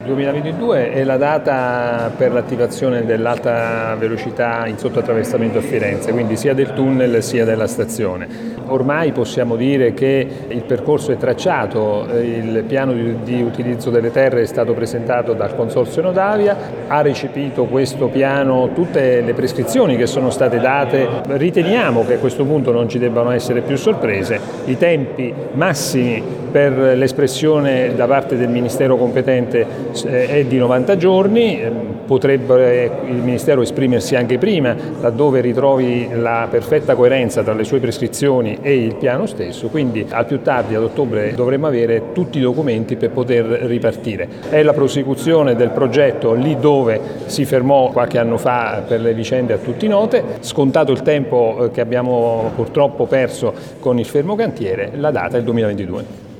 2022 è la data per l'attivazione dell'alta velocità in sottoattraversamento a Firenze, quindi sia del tunnel sia della stazione. Ormai possiamo dire che il percorso è tracciato, il piano di utilizzo delle terre è stato presentato dal Consorzio Nodavia, ha recepito questo piano tutte le prescrizioni che sono state date. Riteniamo che a questo punto non ci debbano essere più sorprese, i tempi massimi per l'espressione da parte del Ministero competente è di 90 giorni, potrebbe il Ministero esprimersi anche prima, laddove ritrovi la perfetta coerenza tra le sue prescrizioni e il piano stesso, quindi al più tardi ad ottobre dovremo avere tutti i documenti per poter ripartire. È la prosecuzione del progetto lì dove si fermò qualche anno fa per le vicende a tutti note, scontato il tempo che abbiamo purtroppo perso con il fermo cantiere, la data è il 2022.